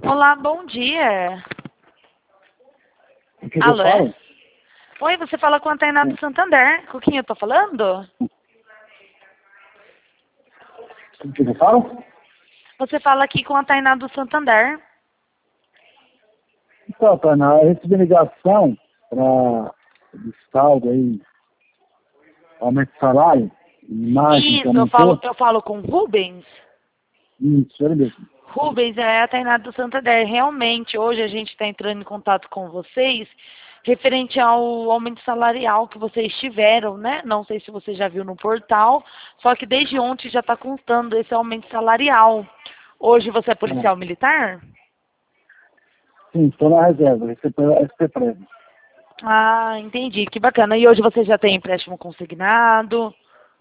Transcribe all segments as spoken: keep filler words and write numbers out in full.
Olá, bom dia. O que Alô? eu falo? Oi, você fala com a Tainá do Santander. Com quem eu tô falando? O que eu falo? Você fala aqui com a Tainá do Santander. Então, Tainá, eu recebi ligação para de saldo aí, aumento de salário, imagem que Isso, eu aumentou. falo, eu falo com Rubens. Isso, ele mesmo. Rubens, é a Tainá do Santander. Realmente, hoje a gente está entrando em contato com vocês referente ao aumento salarial que vocês tiveram, né? Não sei se você já viu no portal, só que desde ontem já está constando esse aumento salarial. Hoje você é policial militar? Sim, estou na reserva, esse é S P Prévio. Ah, entendi, que bacana. E hoje você já tem empréstimo consignado?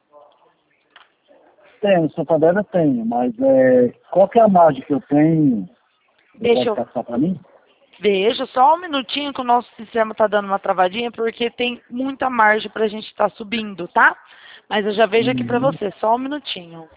Tenho, Santander eu tenho, mas é, qual que é a margem que eu tenho? Deixa eu Pode passar para mim? Vejo, só um minutinho que o nosso sistema está dando uma travadinha, porque tem muita margem para a gente estar subindo, tá? Mas eu já vejo aqui para Uhum. você, só um minutinho.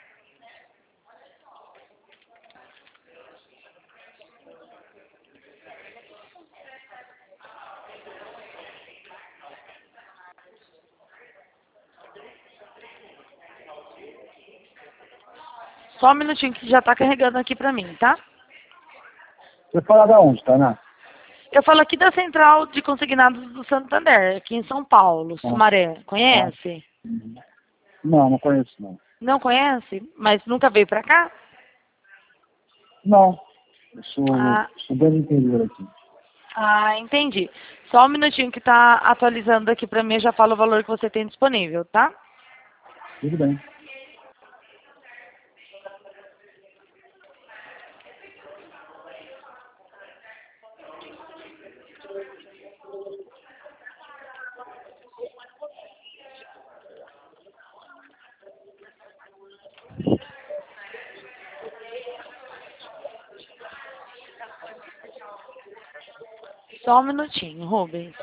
Só um minutinho que já está carregando aqui para mim, tá? Você fala da onde, Tainá? Eu falo aqui da Central de Consignados do Santander, aqui em São Paulo, Ah, Sumaré. ah. Conhece? Uhum. Não, não conheço não. Não conhece? Mas nunca veio para cá? Não, eu sou, Ah, sou bem do interior aqui. ah, entendi. Só um minutinho que está atualizando aqui para mim, eu já falo o valor que você tem disponível, tá? Tudo bem. Só um minutinho, Rubens.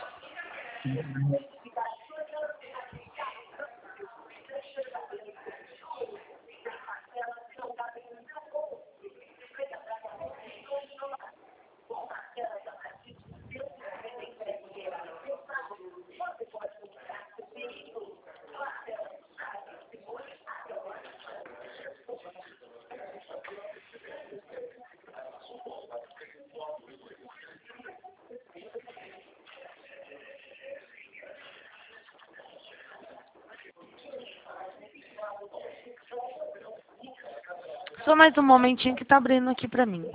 Só mais um momentinho que tá abrindo aqui pra mim.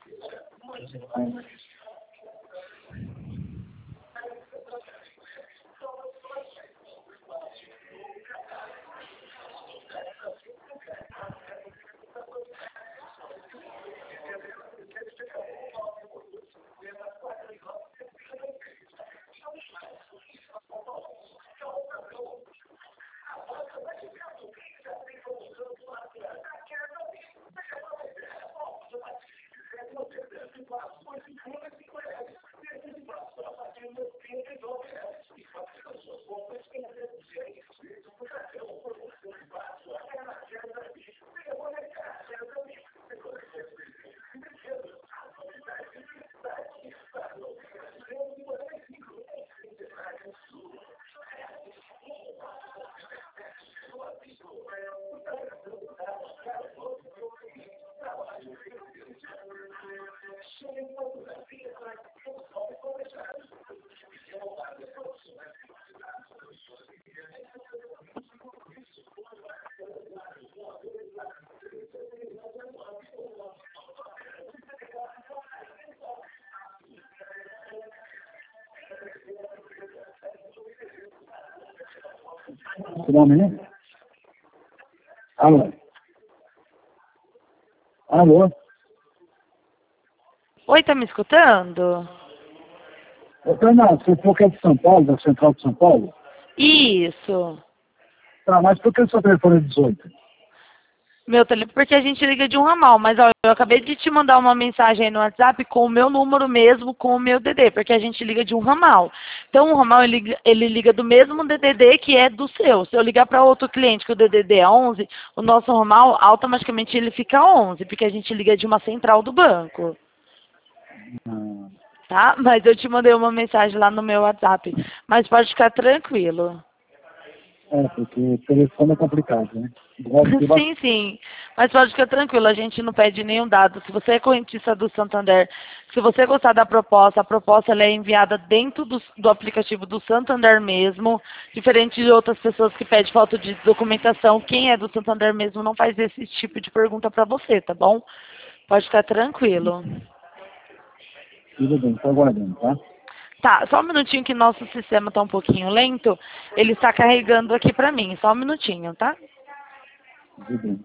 Seu nome, né? Alô? Alô? Oi, tá me escutando? Ô, Tainá, você falou que é de São Paulo, da Central de São Paulo? Isso. Tá, mas por que o seu telefone é dezoito? Meu telefone, porque a gente liga de um ramal, mas ó, eu acabei de te mandar uma mensagem aí no WhatsApp com o meu número mesmo, com o meu D D, porque a gente liga de um ramal. Então o ramal ele, liga- ele liga do mesmo D D D que é do seu. Se eu ligar para outro cliente que o D D D é onze, o nosso ramal automaticamente ele fica onze, porque a gente liga de uma central do banco. Ah, tá? Mas eu te mandei uma mensagem lá no meu WhatsApp. Mas pode ficar tranquilo. é, porque telefone é complicado, né? Deve ter bastante. Sim, sim. Mas pode ficar tranquilo, a gente não pede nenhum dado. Se você é correntista do Santander, se você gostar da proposta, a proposta ela é enviada dentro do, do aplicativo do Santander mesmo, diferente de outras pessoas que pedem foto de documentação. Quem é do Santander mesmo não faz esse tipo de pergunta para você, tá bom? Pode ficar tranquilo. Tudo bem, estou aguardando, tá? Tá, só um minutinho que nosso sistema tá um pouquinho lento. Ele está carregando aqui para mim, só um minutinho, tá? Tudo bem.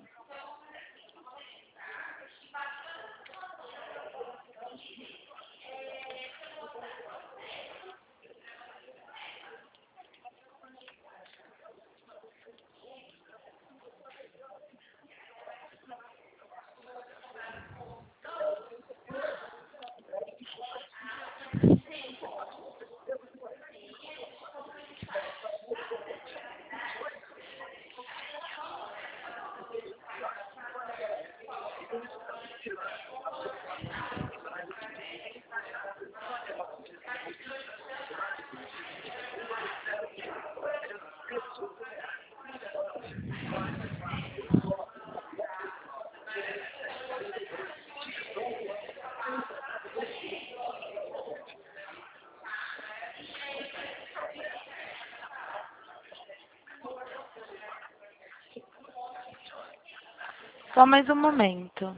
Só mais um momento.